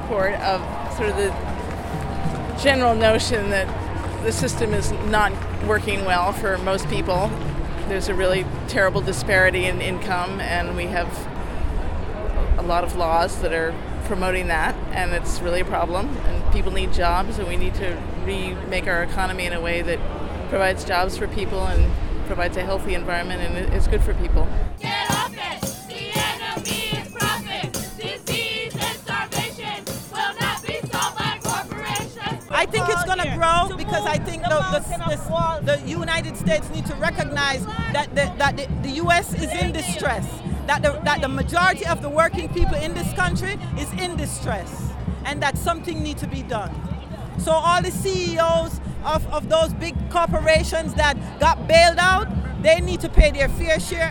support of sort of the general notion that the system is not working well for most people. There's a really terrible disparity in income, and we have a lot of laws that are promoting that, and it's really a problem. And people need jobs, and we need to remake our economy in a way that provides jobs for people and provides a healthy environment, and it's good for people. Get off it! The enemy is profit! Disease and starvation will not be solved by corporations! I think it's going to grow because I think the United States need to recognize that the U.S. is in distress, that the majority of the working people in this country is in distress, and that something needs to be done. So all the CEOs of those big corporations that got bailed out, they need to pay their fair share.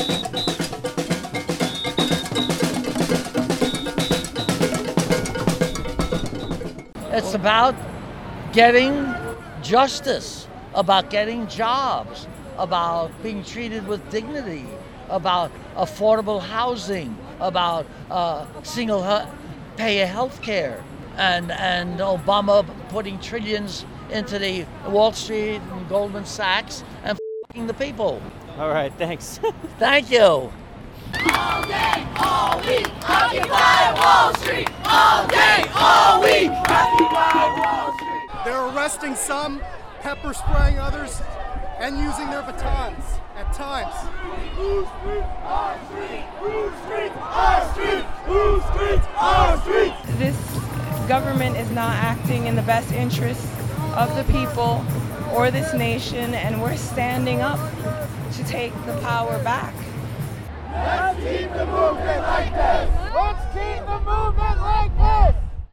It's about getting justice, about getting jobs, about being treated with dignity, about affordable housing, about single-payer health care, and Obama putting trillions into the Wall Street and Goldman Sachs and f***ing the people. All right, thanks. Thank you. All day, all week, Occupy Wall Street! All day, all week, Occupy Wall Street! They're arresting some, pepper spraying others, and using their batons at times. Whose street? Our street! Whose street? Our street! Whose street? Our street! This government is not acting in the best interest of the people or this nation, and we're standing up to take the power back. Let's keep the movement like that!